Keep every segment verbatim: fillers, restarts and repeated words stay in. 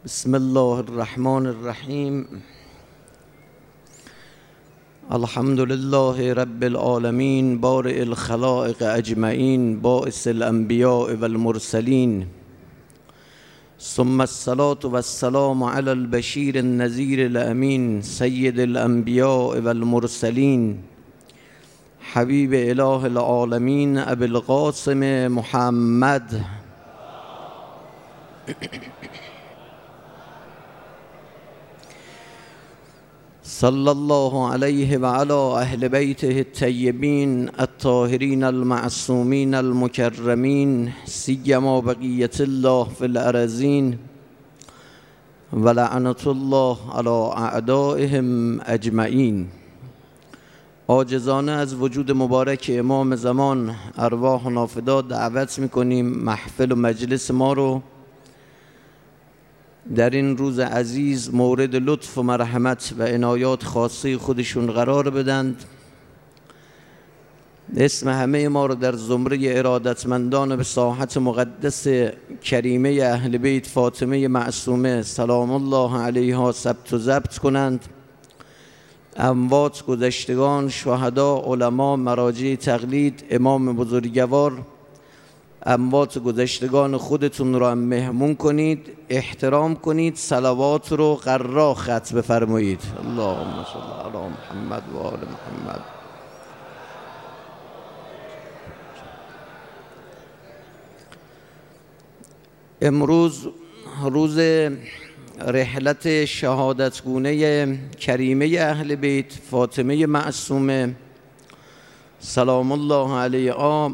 بسم الله الرحمن الرحیم. الحمد لله رب العالمین بارئ الخلائق اجمعین باعث الانبیاء والمرسلین، ثم الصلاة والسلام علی البشیر النذیر الامین سید الانبیاء والمرسلین، حبیب اله العالمین ابی القاسم محمد صلی الله علیه و علی اهل بیته الطیبین الطاهرین المعصومین المکرمین، سیما بقیة الله فی الارضین و لعنة الله علی اعدائهم اجمعین. عاجزانه از وجود مبارک امام زمان ارواح و نافذات دعوت میکنیم محفل و مجلس ما رو در این روز عزیز مورد لطف و مرحمت و عنایات خاصه خودشون قرار بدند. اسم همه ما رو در زمره ارادتمندان به ساحت مقدس کریمه اهل بیت فاطمه معصومه سلام الله علیها ثبت و ضبط کنند. اموات، گذشتگان، شهدا، علما، مراجع تقلید، امام بزرگوار، اموات گذشتگان خودتون رو هم مهمون کنید، احترام کنید، صلوات رو قرا ختم بفرمایید. اللهم صل علی محمد و آل محمد. امروز روز رحلت شهادتگونه کریمه اهل بیت فاطمه معصومه سلام الله علیها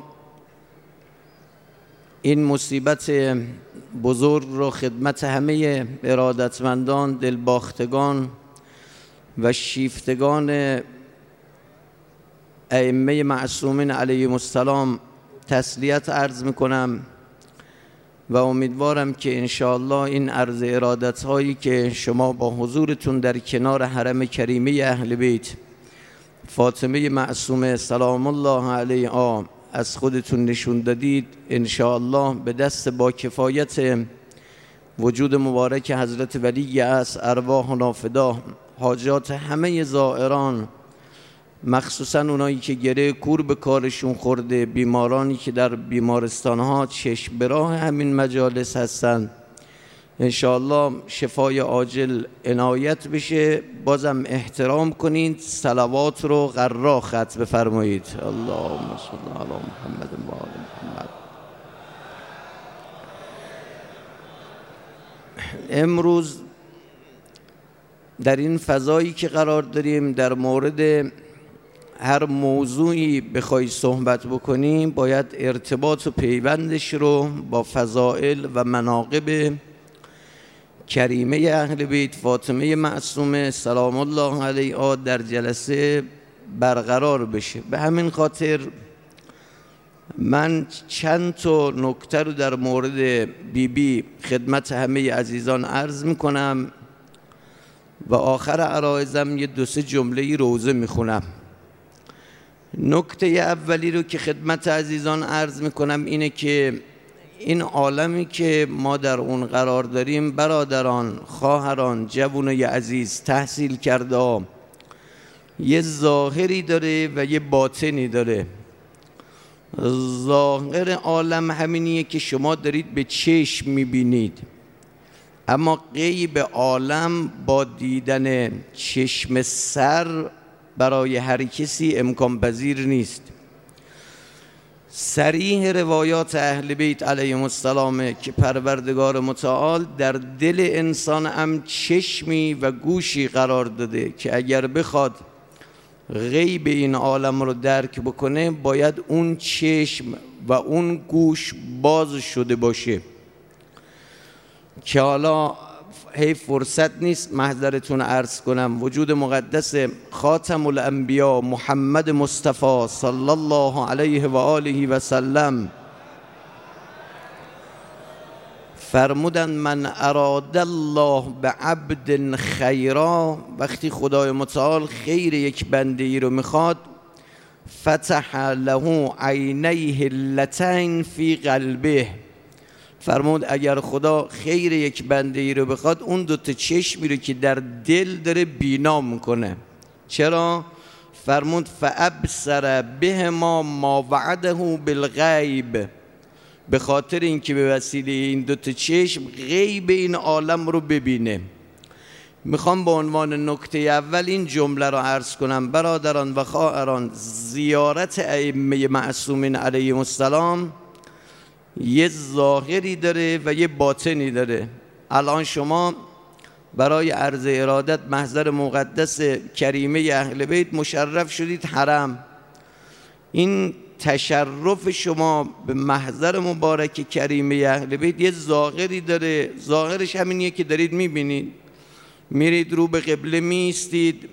این مصیبت بزرگ رو خدمت همه ارادتمندان، دلباختگان و شیفتگان ائمه معصومین علیهم السلام تسلیت عرض میکنم و امیدوارم که انشاءالله این عرض ارادت هایی که شما با حضورتون در کنار حرم کریمه اهل بیت فاطمه معصومه سلام الله علیها از خودتون نشون دادید، انشاءالله به دست با کفایت وجود مبارک حضرت ولی اصل ارواح و نافدا حاجات همه زائران، مخصوصا اونایی که گره کور به کارشون خورده، بیمارانی که در بیمارستانها چشم به راه همین مجالس هستند، انشاءالله شفای عاجل عنایت بشه. بازم احترام کنید، صلوات رو قرا ختم بفرمایید. اللهم صل علی محمد و آل محمد. امروز در این فضایی که قرار داریم در مورد هر موضوعی بخوای صحبت بکنیم باید ارتباط و پیوندش رو با فضائل و مناقب کریمه اهل بیت فاطمه معصومه سلام الله علیها در جلسه برقرار بشه. به همین خاطر من چند تا نکته رو در مورد بی بی خدمت همه عزیزان عرض میکنم و آخر عرایزم یه دو سه جمله روزه میخونم. نکته اولی رو که خدمت عزیزان عرض میکنم اینه که این عالمی که ما در اون قرار داریم برادران، خواهران، جوانای عزیز، تحصیل کرده ها، یه ظاهری داره و یه باطنی داره. ظاهر عالم همینیه که شما دارید به چشم میبینید، اما غیب عالم با دیدن چشم سر برای هر کسی امکان پذیر نیست. صریح روایات اهل بیت علیهم السلام که پروردگار متعال در دل انسان هم چشمی و گوشی قرار داده که اگر بخواد غیب این عالم رو درک بکنه باید اون چشم و اون گوش باز شده باشه که حالا هی فرصت نیست محضرتون عرض کنم. وجود مقدس خاتم الانبیا محمد مصطفی صلی الله علیه و آله و سلم فرمودن من اراد الله به عبد خیرا، وقتی خدای متعال خیر یک بنده ای رو میخواد فتح له عینیه اللتین فی قلبه، فرمود اگر خدا خیر یک بنده ای رو بخواد اون دو تا چشمی رو که در دل داره بینا میکنه. چرا؟ فرمود فابصر بهما ما وعده بالغیب، به خاطر اینکه به وسیله این دو تا چشم غیب این عالم رو ببینه. میخوام به عنوان نکته اول این جمله رو عرض کنم. برادران و خواهران، زیارت ائمه معصومین علیهم السلام یه ظاهری داره و یه باطنی داره. الان شما برای عرض ارادت محضر مقدس کریمه اهل بیت مشرف شدید حرم. این تشرف شما به محضر مبارک کریمه اهل بیت یه ظاهری داره. ظاهرش همینیه که دارید میبینید. میرید رو به قبله میستید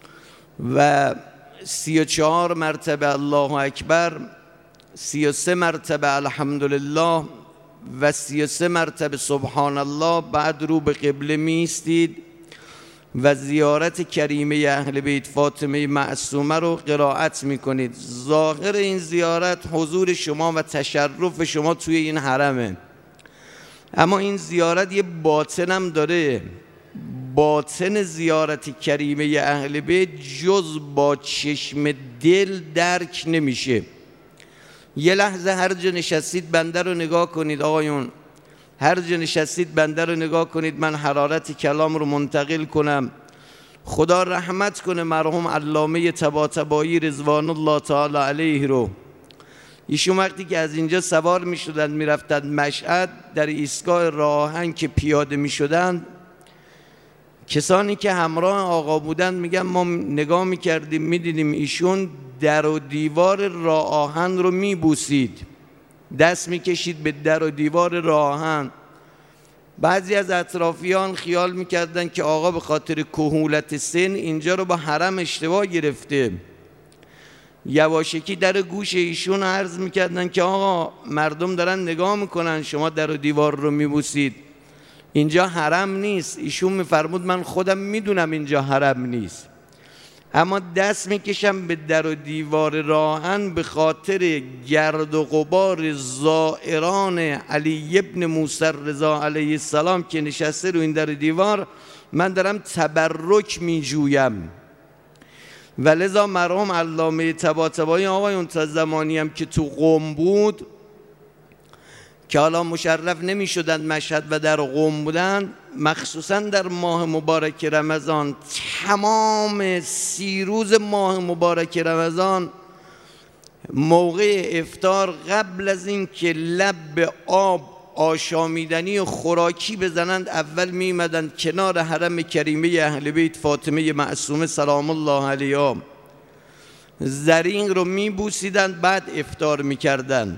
و سی و چهار مرتبه الله اکبر، سی و سه مرتبه الحمدلله و سی و سه مرتبه سبحان الله. بعد رو به قبله میستید و زیارت کریمه اهل بیت فاطمه معصومه رو قرائت میکنید. ظاهر این زیارت حضور شما و تشرف شما توی این حرمه، اما این زیارت یه باطن هم داره. باطن زیارت کریمه اهل بیت جز با چشم دل درک نمیشه. یه لحظه هر جا نشستید بنده رو نگاه کنید آقایون، هر جا نشستید بنده رو نگاه کنید. من حرارت کلام رو منتقل کنم. خدا رحمت کنه مرحوم علامه طباطبایی رضوان الله تعالی علیه رو. ایشون وقتی که از اینجا سوار می شدن می رفتن مشهد، در ایستگاه راه آهن که پیاده می شدن، کسانی که همراه آقا بودن میگن ما نگاه می کردیم می دیدیم ایشون در و دیوار راه آهن رو می بوسید، دست می کشید به در و دیوار راه آهن. بعضی از اطرافیان خیال میکردن که آقا به خاطر کهولت سن اینجا رو با حرم اشتباه گرفته. یواشکی در گوش ایشون عرض میکردن که آقا مردم دارن نگاه میکنن، شما در و دیوار رو میبوسید، اینجا حرم نیست. ایشون میفرمود من خودم میدونم اینجا حرم نیست، اما دست میکشم به در و دیوار راهن به خاطر گرد و غبار زائران علی ابن موسی رضا علیه السلام که نشسته رو این در و دیوار، من دارم تبرک میجویم. و لذا مرحوم علامه طباطبایی آقایون تا زمانی هم که تو قم بود، که حالا مشرف نمی شدن مشهد و در قم بودن، مخصوصا در ماه مبارک رمضان، تمام سی روز ماه مبارک رمضان موقع افطار قبل از این که لب به آب آشامیدنی و خوراکی بزنند، اول می ایمدند کنار حرم کریمه اهل بیت فاطمه معصومه سلام الله علیها، زرین رو می بوسیدند، بعد افطار می کردند.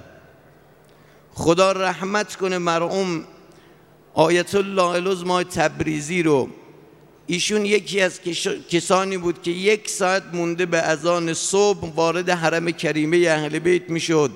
خدا رحمت کنه مرحوم آیت الله العظمی تبریزی رو. ایشون یکی از کسانی بود که یک ساعت مونده به اذان صبح وارد حرم کریمه اهل بیت می شد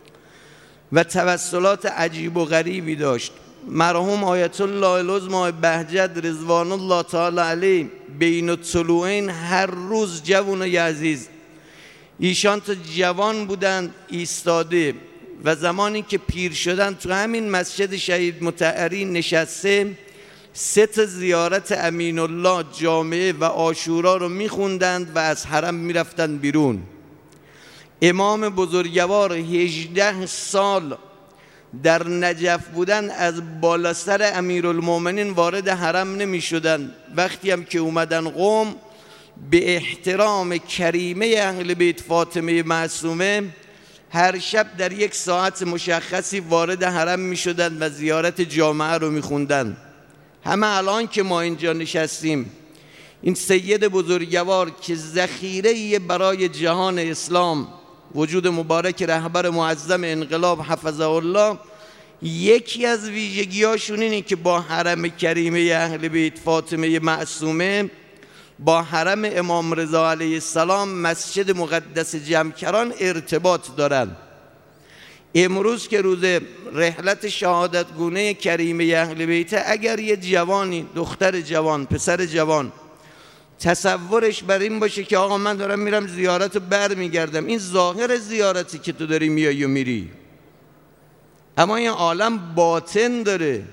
و توسلات عجیب و غریبی داشت. مرحوم آیت الله العظمی بهجت رضوان الله تعالی علیه بین الطلوعین هر روز جوان و عزیز، ایشان تا جوان بودند ایستاده و زمانی که پیر شدن تو همین مسجد شهید مطهری نشسته، سه تا زیارت امین الله جامعه و عاشورا رو میخوندند و از حرم میرفتند بیرون. امام بزرگوار هجده سال در نجف بودن، از بالا سر امیرالمومنین وارد حرم نمی شدن. وقتی هم که اومدن قم، به احترام کریمه اهل بیت فاطمه معصومه هر شب در یک ساعت مشخصی وارد حرم می شدن و زیارت جامعه رو می خوندن. همه الان که ما اینجا نشستیم، این سید بزرگوار که ذخیره برای جهان اسلام، وجود مبارک رهبر معظم انقلاب حفظه الله، یکی از ویژگی‌هاشون اینه که با حرم کریمه اهل بیت فاطمه معصومه، با حرم امام رضا علیه السلام مسجد مقدس جمکران ارتباط دارن. امروز که روز رحلت شهادت گونه کریمه اهل بیت، اگر یه جوانی، دختر جوان، پسر جوان تصورش بر این باشه که آقا من دارم میرم زیارت و بر میگردم، این ظاهر زیارتی که تو داری میایی و میری، اما این عالم باطن داره.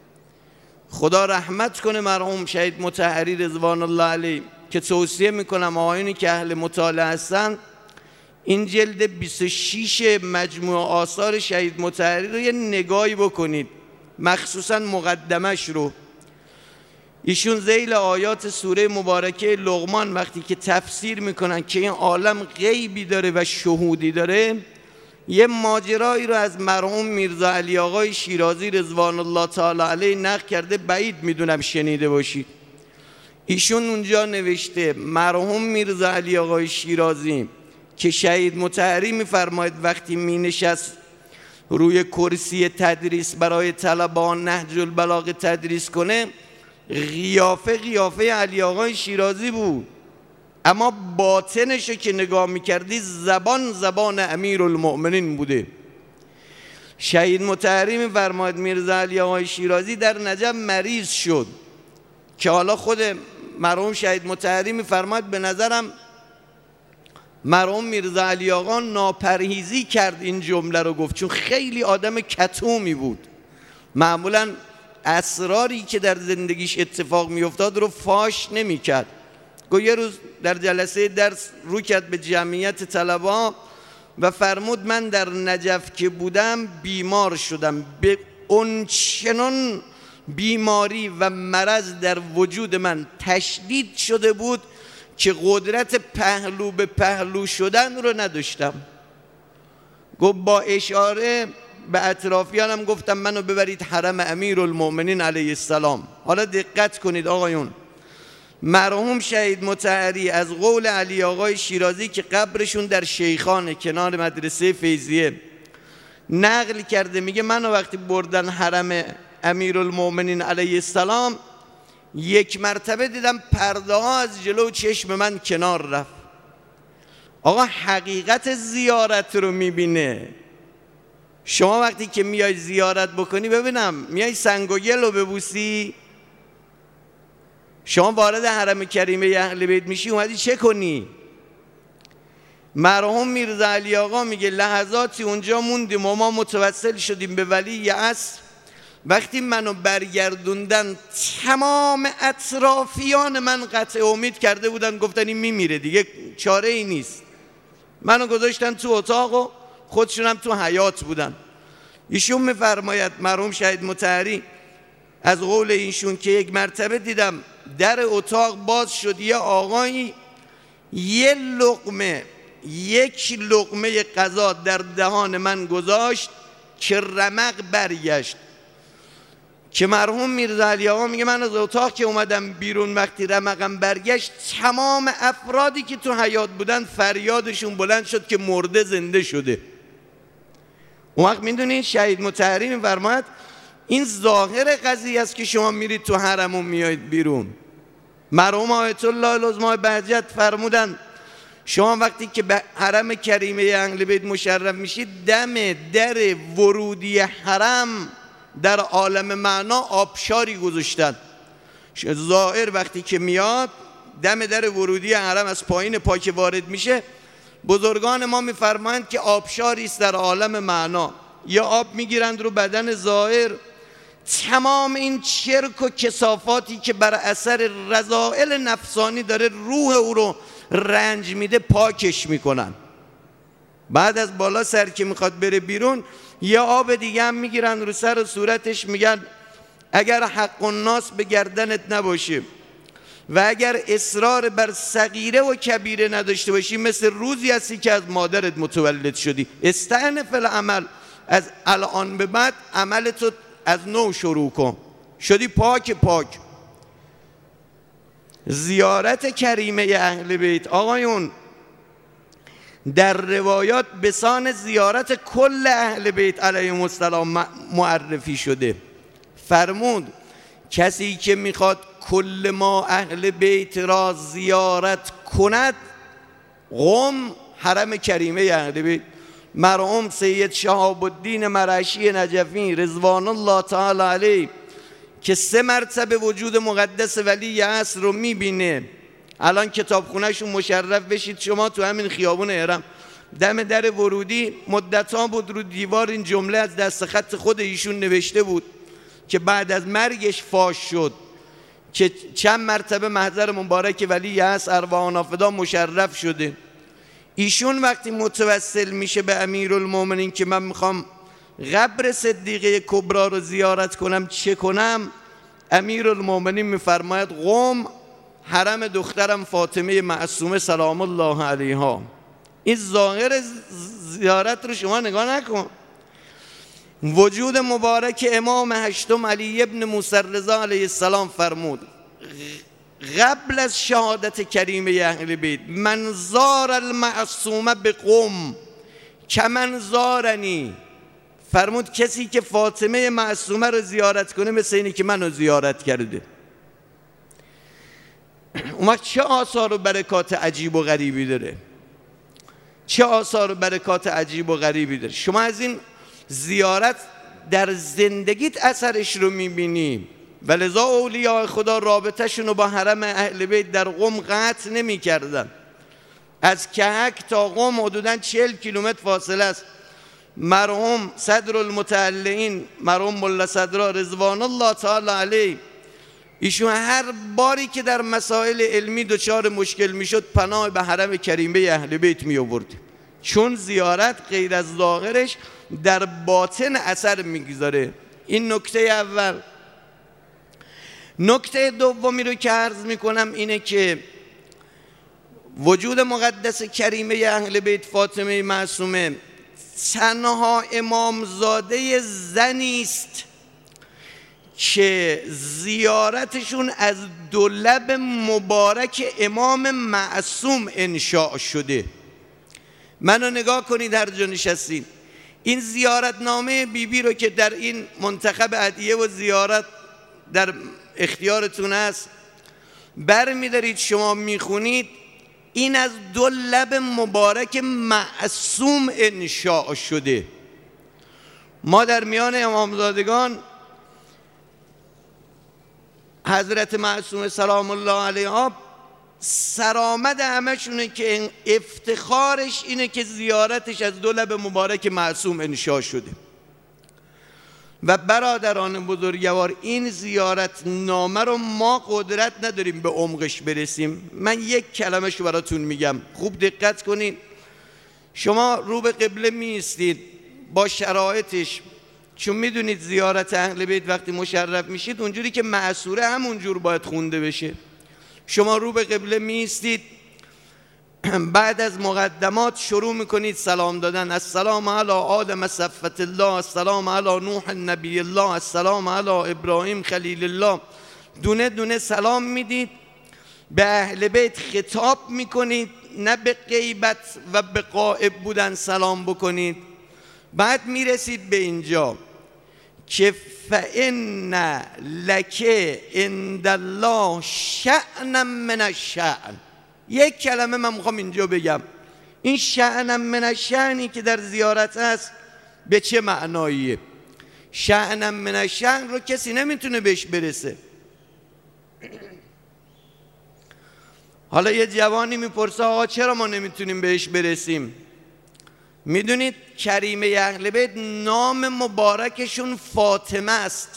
خدا رحمت کنه مرحوم شهید مطهری رضوان الله علیه که توصیه میکنم آقایونی که اهل مطالعه هستن این جلد بیست و شش مجموع آثار شهید مطهری رو یه نگاهی بکنید، مخصوصا مقدمش رو. ایشون ذیل آیات سوره مبارکه لقمان وقتی که تفسیر میکنن که این عالم غیبی داره و شهودی داره، یه ماجرایی رو از مرحوم میرزا علی آقای شیرازی رضوان الله تعالی علیه نقل کرده، بعید میدونم شنیده باشید. ایشون اونجا نوشته مرحوم میرزا علی آقای شیرازی که شهید مطهری میفرماید وقتی مینشست روی کرسی تدریس برای طلبان نهج البلاغه تدریس کنه، قیافه قیافه علی آقای شیرازی بود، اما باطنشو که نگاه میکردی زبان زبان امیرالمؤمنین بوده. شهید مطهری میفرماید میرزا علی آقای شیرازی در نجف مریض شد که حالا خود مرحوم شهید مطهری میفرماید به نظرم مرحوم میرزا علی آقا ناپرهیزی کرد این جمله رو گفت، چون خیلی آدم کتومی بود، معمولا اسراری که در زندگیش اتفاق میافتاد رو فاش نمیکرد. گفت یه روز در جلسه درس رو کرد به جمعیت طلبا و فرمود من در نجف که بودم بیمار شدم، به اونچنان بیماری و مرض در وجود من تشدید شده بود که قدرت پهلو به پهلو شدن رو نداشتم. گفت با اشاره به اطرافیانم گفتم منو ببرید حرم امیرالمؤمنین علیه السلام. حالا دقت کنید آقایون، مرحوم شهید مطهری از قول علی آقای شیرازی که قبرشون در شیخانه کنار مدرسه فیضیه نقل کرده، میگه منو وقتی بردن حرم امیرالمؤمنین علیه السلام یک مرتبه دیدم پرده ها از جلو چشم من کنار رفت. آقا حقیقت زیارت رو میبینه. شما وقتی که میای زیارت بکنی، ببینم میای سنگ و گل رو ببوسی، شما وارد حرم کریمه اهل بیت میشی اومدی چه کنی؟ مرحوم میرزا علی آقا میگه لحظاتی اونجا موندیم و ما متوسل شدیم به ولی عصر. وقتی منو برگردوندن تمام اطرافیان من قطع امید کرده بودن، گفتن این میمیره دیگه چاره ای نیست. منو گذاشتن تو اتاق و خودشونم تو حیات بودن. ایشون میفرماید مرحوم شهید مطهری از قول ایشون که یک مرتبه دیدم در اتاق باز شد، یه آقایی یه لقمه یک لقمه غذا در دهان من گذاشت که رمق برگشت. که مرحوم میرزا علی آقا میگه من از اتاق که اومدم بیرون وقتی رمقم برگشت، تمام افرادی که تو حیات بودن فریادشون بلند شد که مرده زنده شده. اون وقت میدونید شهید مطهری میفرماید این ظاهر قضیه است که شما میرید تو حرم و میایید بیرون. مرحوم آیت الله العظما بهجت فرمودن شما وقتی که به حرم کریمه اهل بیت مشرف میشید، دم در ورودی حرم در عالم معنا آبشاری گذاشتن. زائر وقتی که میاد دم در ورودی حرم از پایین پا که وارد میشه، بزرگان ما میفرمایند که آبشاری است در عالم معنا، یا آب میگیرند رو بدن زائر، تمام این چرک و کثافاتی که بر اثر رذائل نفسانی داره روح او رو رنج میده پاکش میکنن. بعد از بالا سر که میخواد بره بیرون، یه آب دیگه هم میگیرن رو سر و صورتش، میگن اگر حق الناس به گردنت نباشه و اگر اصرار بر صغیره و کبیره نداشته باشی، مثل روزی هستی که از مادرت متولد شدی. استأنف العمل، از الان به بعد عملتو از نو شروع کن، شدی پاک پاک. زیارت کریمه اهل بیت آقایون در روایات بسان زیارت کل اهل بیت علیهم السلام معرفی شده. فرمود کسی که میخواد کل ما اهل بیت را زیارت کند، قم حرم کریمه اهل بیت. مرحوم سید شهاب الدین مرعشی نجفی رضوان الله تعالی علیه که سه مرتبه وجود مقدس ولی عصر رو میبینه، الان کتابخونهشون مشرف بشید شما تو همین خیابون هرم، دم در ورودی مدت‌ها بود رو دیوار این جمله از دست خط خود ایشون نوشته بود که بعد از مرگش فاش شد که چند مرتبه محضر مبارک ولی هست ارواح نافدا مشرف شده. ایشون وقتی متوسل میشه به امیرالمومنین که من میخوام قبر صدیقه کبرا رو زیارت کنم چه کنم، امیرالمومنین میفرماید قم حرم دخترم فاطمه معصومه سلام الله علیها. این ظاهر زیارت رو شما نگاه نکن. وجود مبارک امام هشتم علی ابن موسی رضا علیه السلام فرمود قبل از شهادت کریمه اهل بیت من زار المعصومه بقم کمن زارنی، فرمود کسی که فاطمه معصومه رو زیارت کنه مثل اینی که منو زیارت کرده. اون وقت چه آثار و برکات عجیب و غریبی داره، چه آثار و برکات عجیب و غریبی داره. شما از این زیارت در زندگیت اثرش رو میبینی و لذا اولیاء خدا رابطهشون رو با حرم اهل بیت در قم قطع نمی کردن. از کهک تا قم حدوداً چهل کیلومتر فاصله است. مرحوم صدر المتعلقین مرحوم ملا صدرا رضوان الله تعالی علیه، ایشون هر باری که در مسائل علمی دچار مشکل میشد پناه به حرم کریمه اهل بیت می آورد، چون زیارت غیر از ظاهرش در باطن اثر میگذاره. این نکته اول. نکته دومی رو که عرض میکنم اینه که وجود مقدس کریمه اهل بیت فاطمه معصومه تنها امامزاده زنی است که زیارتشون از دو لب مبارک امام معصوم انشاء شده. منو نگاه کنید هر جا نشستین، این زیارتنامه بیبی بی رو که در این منتخب ادعیه و زیارت در اختیارتون است بر می‌دارید شما میخونید، این از دو لب مبارک معصوم انشاء شده. ما در میان امامزادگان حضرت معصومه سلام الله علیها سرآمد همشونه که افتخارش اینه که زیارتش از دو لب مبارک معصوم انشاء شده. و برادران بزرگوار این زیارت نامه رو ما قدرت نداریم به عمقش برسیم. من یک کلمه شو براتون میگم، خوب دقت کنین. شما رو به قبله میستید با شرایطش، چون میدونید زیارت اهل بیت وقتی مشرف میشید اونجوری که معصوره همونجور باید خونده بشه. شما رو به قبله میستید، بعد از مقدمات شروع میکنید سلام دادن. السلام علی آدم صفوت الله، السلام علی نوح نبی الله، السلام علی ابراهیم خلیل الله. دونه دونه سلام میدید، به اهل بیت خطاب میکنید، نه به غیبت و به غائب بودن سلام بکنید. بعد میرسید به اینجا که فإن لک عند الله شأنا من الشأن. یک کلمه من میخوام اینجا بگم، این شأن من الشأنی که در زیارت هست به چه معناییه؟ شأن من الشأن رو کسی نمیتونه بهش برسه. حالا یه جوانی میپرسه آقا چرا ما نمیتونیم بهش برسیم؟ میدونید کریمه اهل بیت نام مبارکشون فاطمه است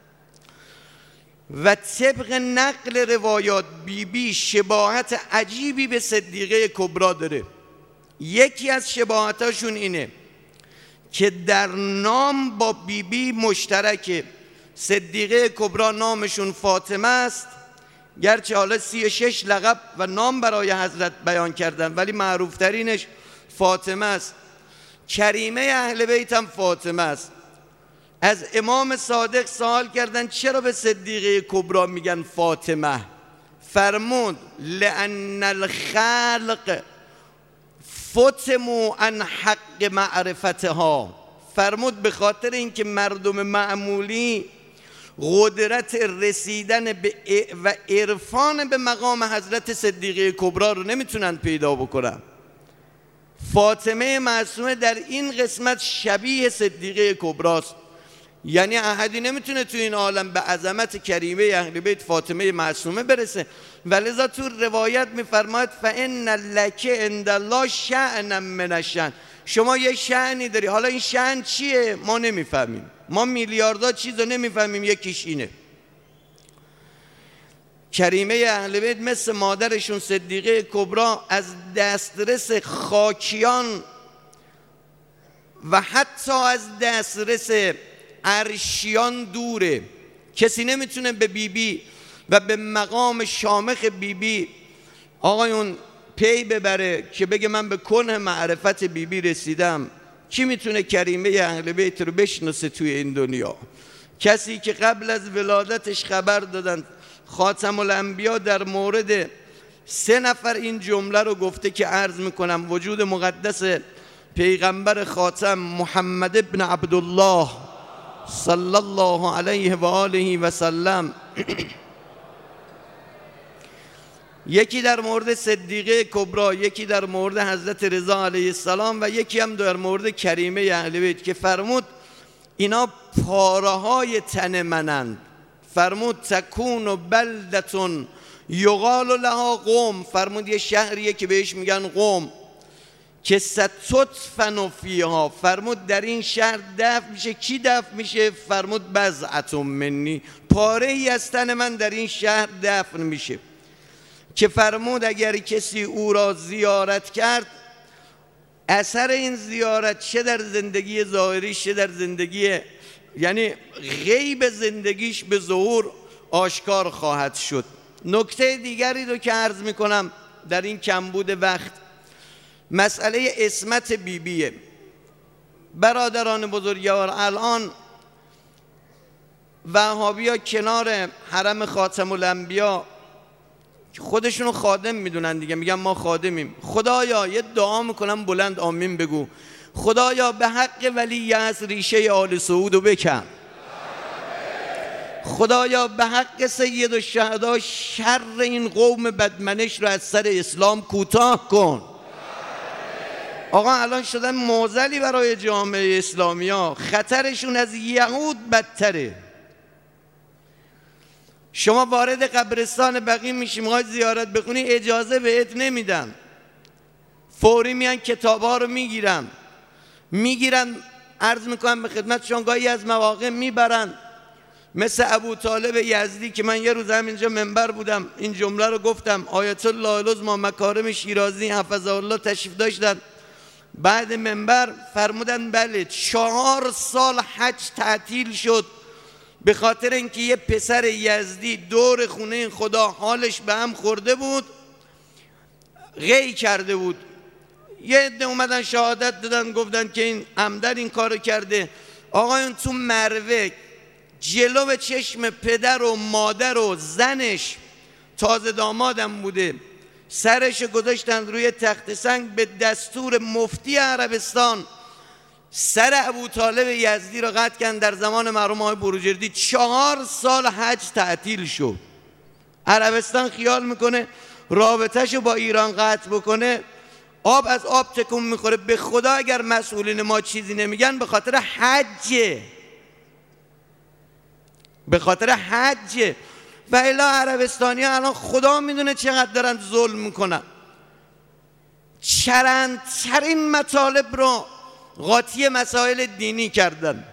و طبق نقل روایات بیبی بی شباهت عجیبی به صدیقه کبرا داره. یکی از شباهتاشون اینه که در نام با بیبی بی مشترکه. صدیقه کبرا نامشون فاطمه است، گرچه حالا سی و شش لقب و نام برای حضرت بیان کردن ولی معروف ترینش فاطمه است. کریمه اهل بیت هم فاطمه است. از امام صادق سوال کردن چرا به صدیقه کبرا میگن فاطمه؟ فرمود لأن الخلق فتموا عن حق معرفتها. فرمود به خاطر اینکه مردم معمولی قدرت رسیدن به و عرفان به مقام حضرت صدیقه کبرا رو نمیتونن پیدا بکنن. فاطمه معصومه در این قسمت شبیه صدیقه کبراست. یعنی احدی نمیتونه تو این عالم به عظمت کریمه اهل بیت فاطمه معصومه برسه. ولذا تو روایت میفرماید فان لک عند الله شأنا من الشأن، شما یه شأنی داری. حالا این شأن چیه ما نمیفهمیم، ما میلیاردها چیزو نمیفهمیم، یکیش اینه کریمه اهل بیت مثل مادرشون صدیقه کبری از دسترس خاکیان و حتی از دسترس عرشیان دوره. کسی نمیتونه به بیبی بی و به مقام شامخ بیبی بی آقایون پی ببره که بگه من به کنه معرفت بیبی بی رسیدم. کی میتونه کریمه اهل بیت رو بشناسه توی این دنیا؟ کسی که قبل از ولادتش خبر دادن. خاتم الانبیا در مورد سه نفر این جمله رو گفته که عرض میکنم وجود مقدس پیغمبر خاتم محمد ابن عبدالله صلی الله علیه و آله و سلم، یکی در مورد صدیقه کبری، یکی در مورد حضرت رضا علیه السلام و یکی هم در مورد کریمه اهل بیت که فرمود اینا پاره های تن منند. فرمود تکون و بلدتون یقال لها قوم، فرمود یه شهریه که بهش میگن قوم که ستدفن فیها، فرمود در این شهر دفن میشه. کی دفن میشه؟ فرمود بضعة منی، پاره ای از تن من در این شهر دفن میشه. که فرمود اگر کسی او را زیارت کرد، اثر این زیارت چه در زندگی ظاهری چه در زندگی یعنی غیب زندگیش به ظهور آشکار خواهد شد. نکته دیگری رو که عرض میکنم در این کمبود وقت، مسئله عصمت بیبیه. برادران بزرگوار، الان وهابیا کنار حرم خاتم الانبیا خودشونو خادم میدونن دیگه، میگن ما خادمیم. خدایا یه دعا میکنم بلند آمین بگو، خدایا به حق ولی از ریشه آل سعودو بکن. خدایا به حق سید الشهدا شر این قوم بدمنش رو از سر اسلام کوتاه کن. آقا الان شدن معضلی برای جامعه اسلامی ها، خطرشون از یهود بدتره. شما وارد قبرستان بقیع میشی میخوای زیارت بخونی اجازه بهت نمیدن، فوری میان کتابا رو میگیرن میگیرن عرض میکنم به خدمت شما گاهی از مواقع میبرن، مثل ابو طالب یزدی که من یه روز همینجا منبر بودم این جمله رو گفتم. آیت الله العظمی مکارم شیرازی حفظه الله تشریف داشتن، بعد منبر فرمودن بله چهار سال حج تعطیل شد به خاطر اینکه یه پسر یزدی دور خونه خدا حالش به هم خورده بود، غی کرده بود. یه عده اومدن شهادت دادن گفتن که این عمدن این کارو کرده. آقایون تو مروه جلو چشم پدر و مادر و زنش، تازه دامادم بوده، سرش گذاشتن روی تخت سنگ، به دستور مفتی عربستان سر ابو طالب یزدی رو قطع کردن در زمان مرحوم آقای بروجردی. چهار سال حج تعطیل شد. عربستان خیال میکنه رابطهشو با ایران قطع بکنه آب از آب تکون میخوره. به خدا اگر مسئولین ما چیزی نمیگن به خاطر حجه، به خاطر حجه. و الا عربستانی ها الان خدا میدونه چقدر دارن ظلم میکنن. چرندترین مطالب رو قاطی مسائل دینی کردن،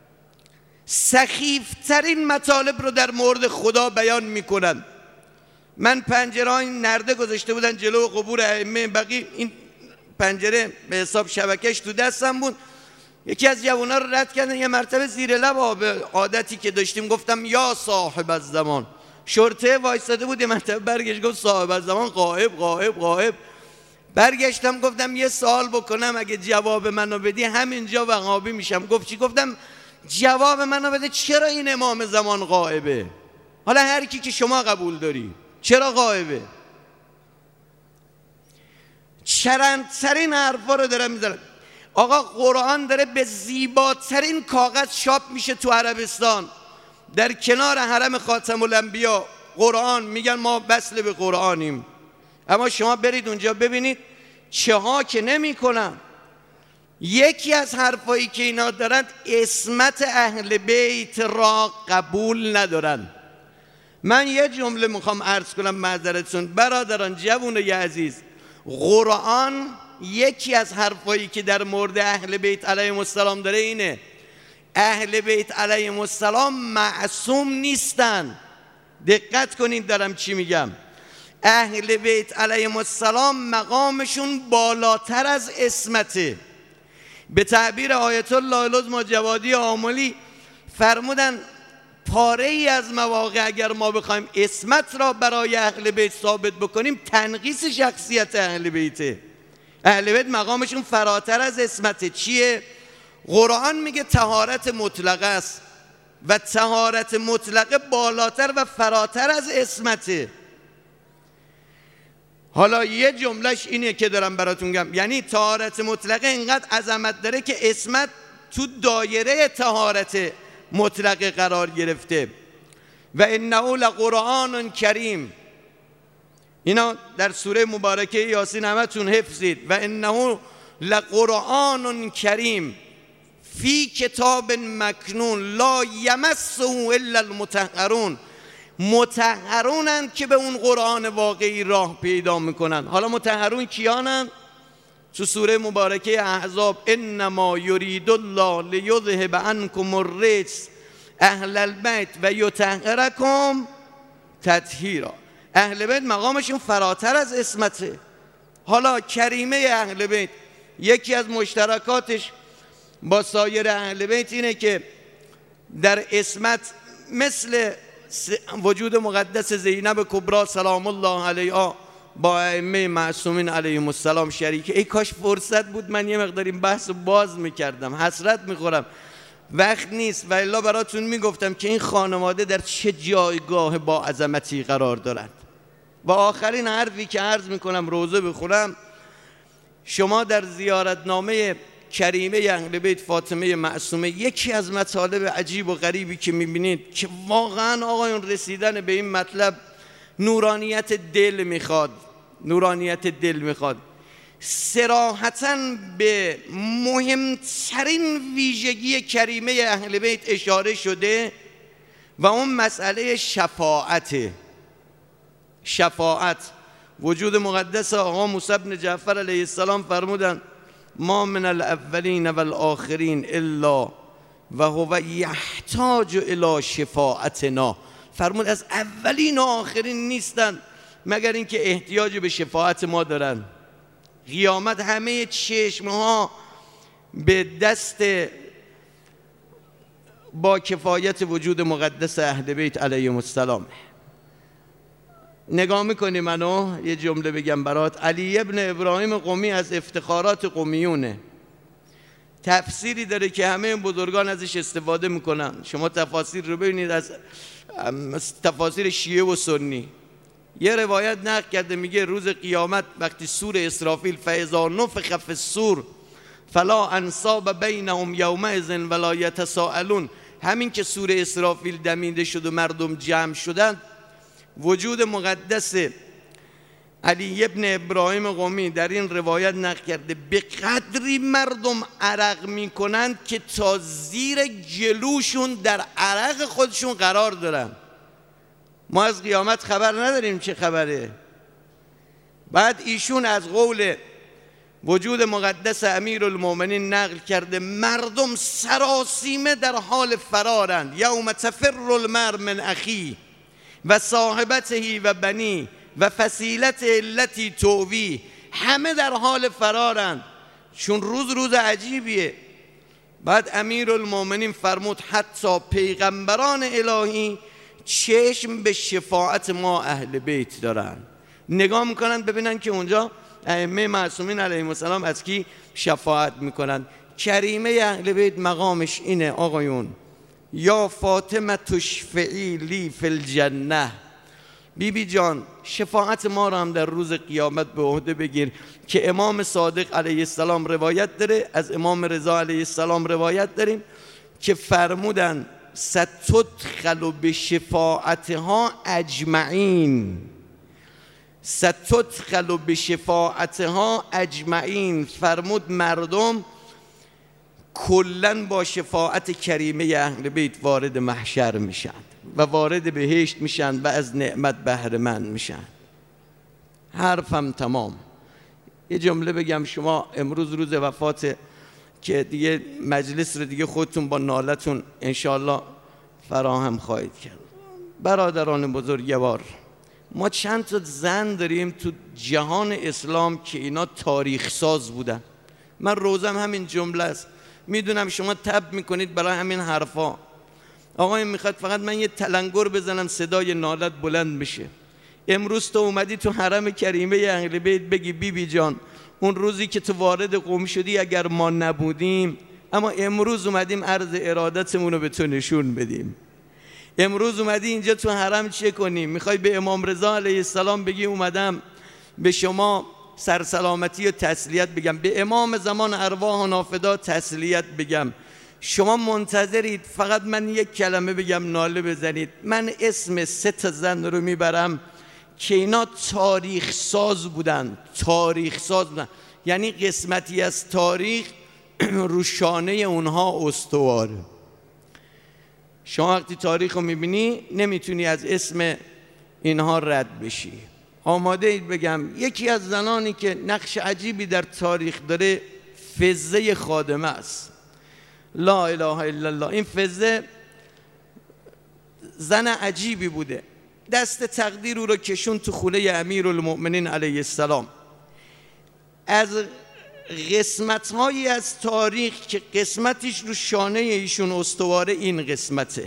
سخیفترین مطالب رو در مورد خدا بیان میکنن. من پنجره های نرده گذاشته بودن جلو قبور ائمه بقی، این پنجره به حساب شبکش تو دستم بود. یکی از جوونا رو رد کردن، یه مرتبه زیر لب به عادتی که داشتیم گفتم یا صاحب الزمان، شرطه وایستاده بود، یه مرتبه برگشت گفت صاحب الزمان غائب غائب غائب. برگشتم گفتم یه سوال بکنم اگه جواب منو بدی همینجا وهابی میشم. گفت چی؟ گفتم جواب منو بده چرا این امام زمان غائبه؟ حالا هر کی که شما قبول داری چرا غائبه؟ چرندترین حرفا رو دارم میذارم. آقا قرآن داره به زیباترین کاغذ چاپ میشه تو عربستان در کنار حرم خاتم الانبیا. قرآن میگن ما وصل به قرآنیم، اما شما برید اونجا ببینید چه ها که نمی کنن. یکی از حرفایی که اینا دارن عصمت اهل بیت را قبول ندارن. من یه جمله میخوام عرض کنم معذرتون برادران جوانای عزیز، قرآن یکی از حرفایی که در مورد اهل بیت علیهم السلام داره اینه اهل بیت علیهم السلام معصوم نیستن. دقت کنید دارم چی میگم. اهل بیت علیهم السلام مقامشون بالاتر از عصمته. به تعبیر آیت الله العظمی جوادی آملی فرمودن پاره ای از مواقع اگر ما بخوایم عصمت را برای اهل بیت ثابت بکنیم تنقیص شخصیت اهل بیته. اهل بیت مقامشون فراتر از عصمته. چیه؟ قرآن میگه طهارت مطلقه است و طهارت مطلقه بالاتر و فراتر از عصمته. حالا یه جملهش اینه که دارم براتون میگم، یعنی طهارت مطلقه اینقدر عظمت داره که عصمت تو دایره طهارت مطلقه قرار گرفته. و انه لقرآن کریم، اینا در سوره مبارکه یاسین همتون حفظید. و انه لقرآن کریم فی کتاب مکنون لا یمسه الا المطهرون. مطهرونن که به اون قرآن واقعی راه پیدا میکنن. حالا مطهرون کیانن؟ تو سوره مبارکه احزاب انما یرید الله لیذهب عنکم الرجس اهل البیت و یطهرکم تطهیرا. اهل بیت مقامشون فراتر از عصمته. حالا کریمه اهل بیت یکی از مشترکاتش با سایر اهل بیت اینه که در عصمت مثل وجود مقدس زینب کبری سلام الله علیها با ائمه معصومین علیهم السلام شریکه. ای کاش فرصت بود من یه مقدار این بحث باز میکردم، حسرت میخورم وقت نیست و الا براتون میگفتم که این خانواده در چه جایگاه با عظمتی قرار دارند. و آخرین حرفی که عرض میکنم روزه بخورم، شما در زیارتنامه کریمه اهل بیت فاطمه معصومه یکی از مطالب عجیب و غریبی که میبینید که واقعا آقایون رسیدن به این مطلب نورانیت دل میخواد، نورانیت دل میخواد. صراحتاً به مهمترین ویژگی کریمه اهل بیت اشاره شده و اون مسئله شفاعت. شفاعت وجود مقدس آقا موسی بن جعفر علیه السلام فرمودن ما من الاولین والآخرین الا و هو یحتاج الی شفاعتنا. فرمود از اولین و آخرین نیستن مگر اینکه احتیاج به شفاعت ما دارن. قیامت همه چشمها به دست با کفایت وجود مقدس اهل بیت علیهم السلام. نگاه میکنی منو یه جمله بگم برات. علی ابن ابراهیم قمی از افتخارات قمیونه. تفسیری داره که همه بزرگان ازش استفاده میکنن. شما تفاسیر رو ببینید از تفاسیر شیعه و سنی. یه روایت نقل کرده میگه روز قیامت وقتی سور اسرافیل فاذا نفخ فی الصور فلا انصاب بینهم یومئذ ولا یتساءلون، همین که سور اسرافیل دمیده شد و مردم جمع شدند، وجود مقدس علی ابن ابراهیم قمی در این روایت نقل کرده به قدری مردم عرق میکنند که تا زیر جلوشون در عرق خودشون قرار دارن. ما از قیامت خبر نداریم چه خبره. بعد ایشون از قول وجود مقدس امیرالمومنین نقل کرده مردم سراسیمه در حال فرارند. یوم تفر المرء من اخی و صاحبته و بنی و فصیلته التی تووی، همه در حال فرارند چون روز روز عجیبیه. بعد امیرالمومنین فرمود حتی پیغمبران الهی چشم به شفاعت ما اهل بیت دارن، نگاه میکنن ببینن که اونجا ائمه معصومین علیهم السلام از کی شفاعت میکنن. کریمه اهل بیت مقامش اینه آقایون. یا فاطمه تشفعی لی فی الجنه، بی بی جان شفاعت ما را هم در روز قیامت به عهده بگیر. که امام صادق علیه السلام روایت داره، از امام رضا علیه السلام روایت داریم که فرمودن ستدخل بشفاعتها اجمعین، ستدخل بشفاعتها اجمعین. فرمود مردم کلن با شفاعت کریمه اهل بیت وارد محشر میشن و وارد بهشت میشن و از نعمت بهره مند میشن. حرفم تمام. یه جمله بگم، شما امروز روز وفات که دیگه مجلس رو دیگه خودتون با نالتون انشالله فراهم خواهید کرد. برادران بزرگوار، ما چند تا زن داریم تو جهان اسلام که اینا تاریخ ساز بودن. من روزم همین جمله است. میدونم شما تب میکنید برای همین حرفا. آقای میخواد فقط من یه تلنگر بزنم صدای نالت بلند بشه. امروز تو اومدی تو حرم کریمه اهل بیت بگی بی بی جان اون روزی که تو وارد قم شدی اگر ما نبودیم، اما امروز اومدیم عرض ارادتمون رو به تو نشون بدیم. امروز اومدی اینجا تو حرم چه کنیم؟ میخوای به امام رضا علیه السلام بگی اومدم به شما سرسلامتی و تسلیت بگم، به امام زمان ارواح و نافذات تسلیت بگم. شما منتظرید فقط من یک کلمه بگم ناله بزنید. من اسم سه تا زن رو میبرم که اینا تاریخ ساز بودن. تاریخ ساز بودن یعنی قسمتی از تاریخ رو شانه اونها استواره. شما وقتی تاریخ رو میبینی نمیتونی از اسم اینها رد بشی. آماده اید بگم یکی از زنانی که نقش عجیبی در تاریخ داره فزه خادمه است. لا اله الا الله. این فزه زن عجیبی بوده. دست تقدیر او رو کشون تو خونه امیرالمؤمنین علیه السلام. از قسمت‌هایی از تاریخ که قسمتش رو شانه ایشون استواره این قسمته.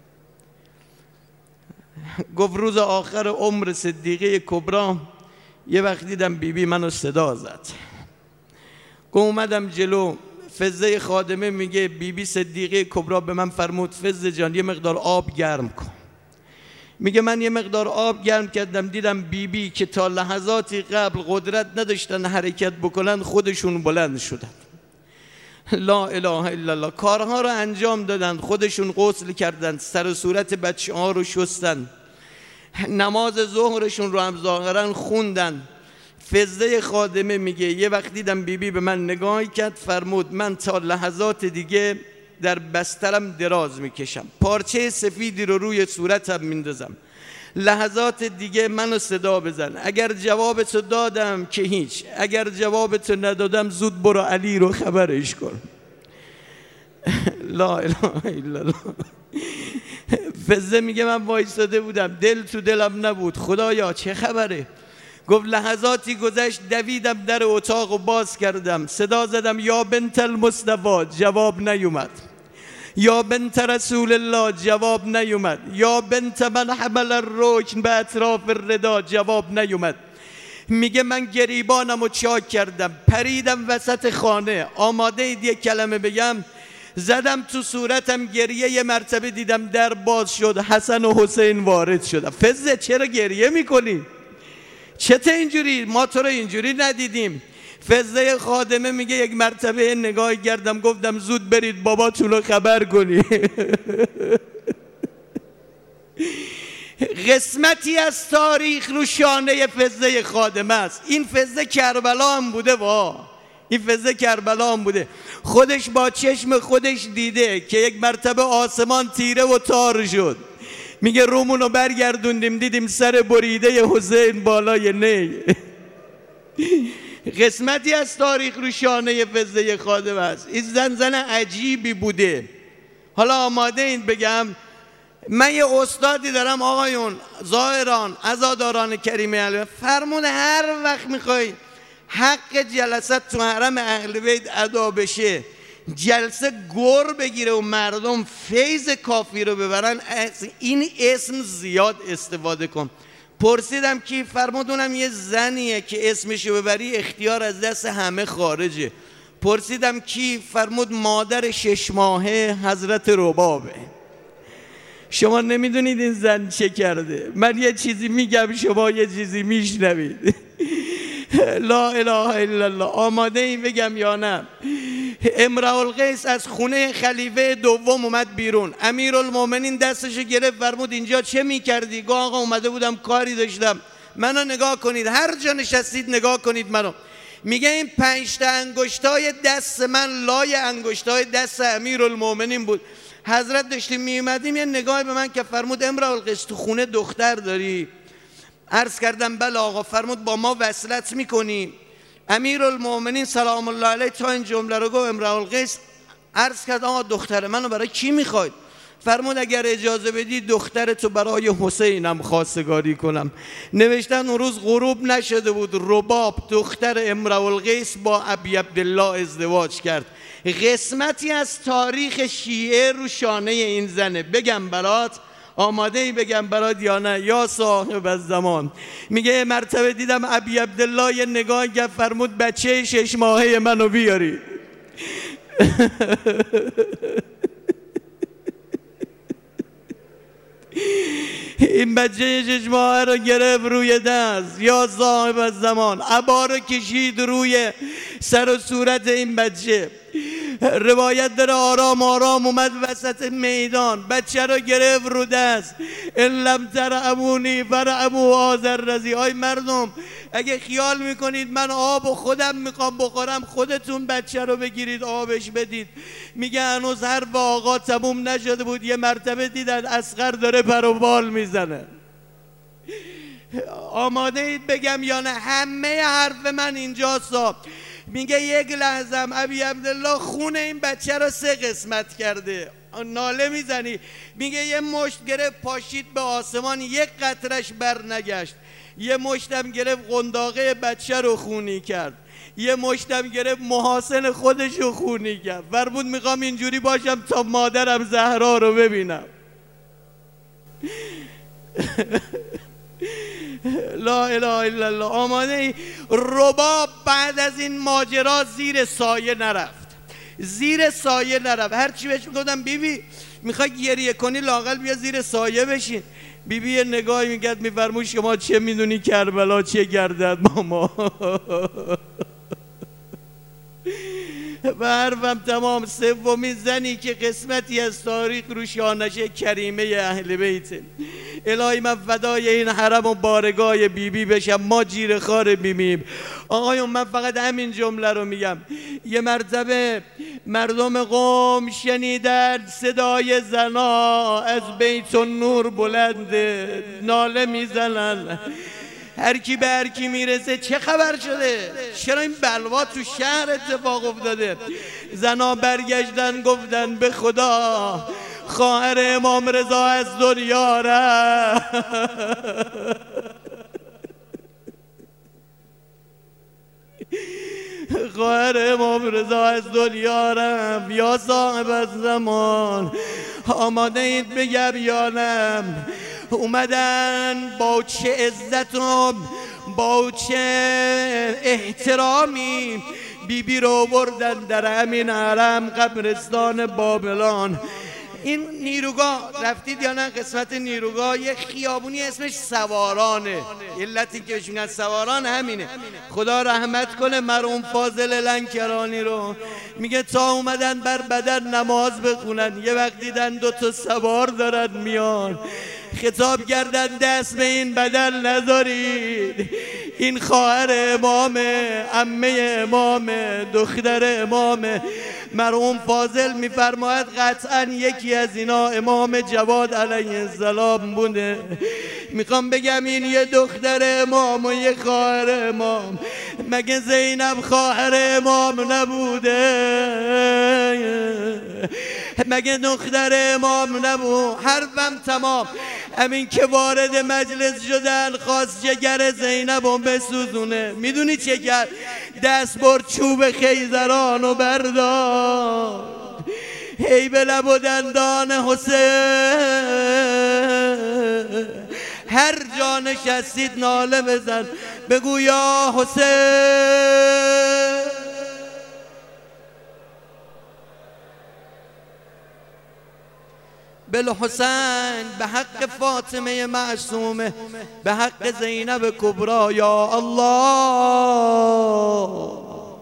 گفت روز آخر عمر صدیقه کبرا یه وقت دیدم بیبی بی منو صدا زد. گفت اومدم جلو، فزه خادمه میگه بیبی بی صدیقه کبرا به من فرمود فزه جان یه مقدار آب گرم کن. میگه من یه مقدار آب گرم کردم، دیدم بیبی بی که تا لحظاتی قبل قدرت نداشتن حرکت بکنن خودشون بلند شدن. لا اله الا الله. کارها رو انجام دادن، خودشون غسل کردن، سر و صورت بچه ها رو شستن، نماز ظهرشون رو هم ظاهرا خوندن. فزه خادمه میگه یه وقت دیدم بیبی بی به من نگاهی کرد، فرمود من تا لحظات دیگه در بسترم دراز میکشم، پارچه سفیدی رو روی صورتم میندازم، لحظات دیگه منو صدا بزن، اگر جوابتو دادم که هیچ، اگر جوابتو ندادم زود برو علی رو خبرش کن. لا اله الا الله. فزه میگه من وایساده بودم، دل تو دلم نبود، خدایا چه خبره؟ گفت لحظاتی گذشت دویدم در اتاق و باز کردم، صدا زدم یا بنت المصطفی، جواب نیومد. یا بنت رسول الله، جواب نیومد. یا بنت من حمل الرکن به اطراف الردا، جواب نیومد. میگه من گریبانم و چاک کردم، پریدم وسط خانه. آماده اید یک کلمه بگم؟ زدم تو صورتم گریه، یه مرتبه دیدم در باز شد، حسن و حسین وارد شدن. فزه چرا گریه میکنی؟ چته اینجوری؟ ما تو رو اینجوری ندیدیم. فزه خادمه میگه یک مرتبه نگاه کردم گفتم زود برید باباتون رو خبر کنی. قسمتی از تاریخ رو شانه فزه خادمه است. این فزه کربلا هم بوده. وا این فزه کربلا هم بوده. خودش با چشم خودش دیده که یک مرتبه آسمان تیره و تار شد. میگه رومونو برگردوندیم دیدیم سر بریده حسین بالای نی. قسمتی از تاریخ رو شانه فزه خادم است. این زن زن عجیبی بوده. حالا آماده این بگم من یه استادی دارم آقایون، ظاهران عزاداران کریمه اهل، فرمون هر وقت میخوای حق جلسات تو حرم اهل بیت ادا بشه، جلسه گر بگیره و مردم فیض کافی رو ببرن، این اسم زیاد استفاده کن. پرسیدم کی؟ فرمودونم یه زنیه که اسمشو ببری اختیار از دست همه خارجه. پرسیدم کی؟ فرمود مادر شش ماهه حضرت ربابه. شما نمیدونید این زن چه کرده. من یه چیزی میگم شما یه چیزی میشنوید. لا اله الا الله. آماده این بگم یا نه؟ امرؤ القیس از خونه خلیفه دوم اومد بیرون. امیرالمومنین دستشو گرفت فرمود اینجا چه میکردی؟ گفت آقا اومده بودم کاری داشتم. منو نگاه کنید، هر جا نشستید نگاه کنید منو. میگه این پنج تا انگشتای دست من لای انگشتای دست امیرالمومنین بود. حضرت داشتیم میومدیم یه نگاهی به من که فرمود امرؤالقیس تو خونه دختر داری؟ عرض کردم بله آقا. فرمود با ما وصلت میکنی؟ امیرالمومنین سلام الله علیه تا این جمله رو گفت امرؤالقیس عرض کرد آقا دختر منو برای کی میخواید؟ فرمود اگر اجازه بدی دخترتو برای حسینم خواستگاری کنم. نوشتن اون روز غروب نشده بود، رباب دختر امرؤالقیس با ابی عبدالله ازدواج کرد. قسمتی از تاریخ شیعه رو شانه این زنه. بگم برات؟ آماده ای بگم برات یا نه؟ یا صاحب الزمان. میگه مرتبه دیدم ابی عبدالله یه نگاه کرد فرمود بچه شش ماهه منو بیاری. این بچه شش ماهه رو گرفت روی دست، یا صاحب الزمان، عبا رو کشید روی سر و صورت این بچه. روایت داره آرام آرام اومد وسط میدان، بچه رو گرفت رو دست. ان لم ترعبونی فرعبوا هذا الرضیع. آی مردم اگه خیال میکنید من آب و خودم میخوام بخورم، خودتون بچه رو بگیرید آبش بدید. میگه هنوز حرف آقا تموم نشده بود یه مرتبه دیدن اصغر داره پر و بال میزنه. آماده اید بگم یا نه؟ همه حرف من اینجاست. میگه یک لحظه ابی عبدالله خون این بچه رو سه قسمت کرده. ناله میزنی؟ میگه یه مشت گرفت پاشید به آسمان، یک قطرش بر نگشت. یه مشتم گرفت قنداقه بچه رو خونی کرد. یه مشتم گرفت محاسن خودش رو خونی کرد. فرمود میخوام اینجوری باشم تا مادرم زهرا رو ببینم. لا اله الا الله. آماده ای؟ رباب بعد از این ماجرا زیر سایه نرفت، زیر سایه نرفت. هرچی بهش میگفتم بیبی میخوای گریه کنی لااقل بیا زیر سایه بشین. بیبی یه نگاهی میکرد میفرمود شما چه میدونی کربلا چه گردد ماما. و حرفم تمام. سومین زنی که قسمتی از تاریخ رو شانشه کریمه اهل بیته. الهی من فدای این حرم و بارگاه بیبی بشم، ما جیر خار بیبیم. آقایون من فقط همین جمله رو میگم. یه مرتبه مردم قوم شنیدن صدای زنا از بیت النور بلنده، ناله میزنن. هر کی به هر کی میرسه چه خبر شده؟ چرا این بلوا تو شهر اتفاق افتاده؟ زنا برگشتن گفتن به خدا خواهر امام رضا از دنیا رفت. خواهر امام رضا از دنیا رفت. یا صاحب الزمان آماده اید بگم یا نه؟ اومدن با چه عزت و با چه احترامی بیبی رو بردن در همین حرم قبرستان بابلان. این نیروگاه رفتید یا نه؟ قسمت نیروگاه یه خیابونی اسمش سوارانه. علتی که بهش میگن سواران همینه. خدا رحمت کنه مرحوم فاضل لنکرانی رو. میگه تا اومدن بر بدن نماز بخونن یه وقت دیدن دو تا سوار دارن میان. خطاب کردن دست به این بدن نذارید، این خواهر امامه، عمه امامه، دختر امامه. مرحوم فاضل میفرماید قطعا یکی از اینا امام جواد علیه السلام بوده. میخوام بگم این یه دختر امام و یه خواهر امام. مگه زینب خواهر امام نبوده؟ مگه دختر امام نبود؟ حرفم تمام. همین که وارد مجلس شدن خواست جگر زینب رو بسوزونه. میدونی چه کرد؟ دست برد چوب خیزران و برداشت. هی به لب و دندان حسین هر جا نشستید ناله بزن بگو یا حسین. بالحسین به حق فاطمه معصومه، به حق زینب کبرا یا الله.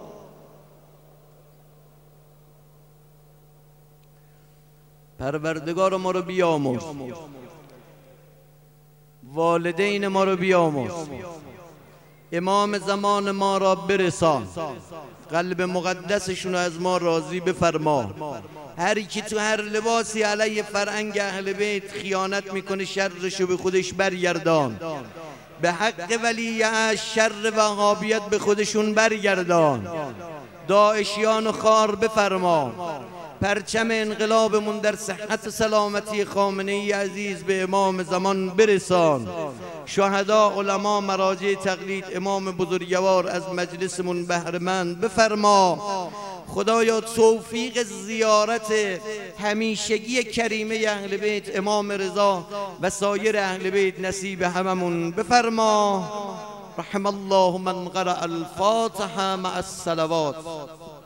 پروردگار ما رو بیامرز، والدین ما رو بیامرز، امام زمان ما را برسان، قلب مقدسشون از ما راضی بفرما. هر کی تو هر لباسی علیه فرهنگ اهل بیت خیانت میکنه شرشو به خودش برگردان. به حق ولی شر وهابیت به خودشون برگردان. داعشیان و خار بفرما. پرچم انقلابمون در صحت و سلامتی خامنه ای عزیز به امام زمان برسان. شهدا، علما، مراجع تقلید، امام بزرگوار از مجلسمون بهره‌مند بفرما. خدایا توفیق زیارت همیشگی کریمه اهل بیت امام رضا و سایر اهل بیت نصیب هممون بفرما. رحم الله من قرأ الفاتحه مع الصلوات.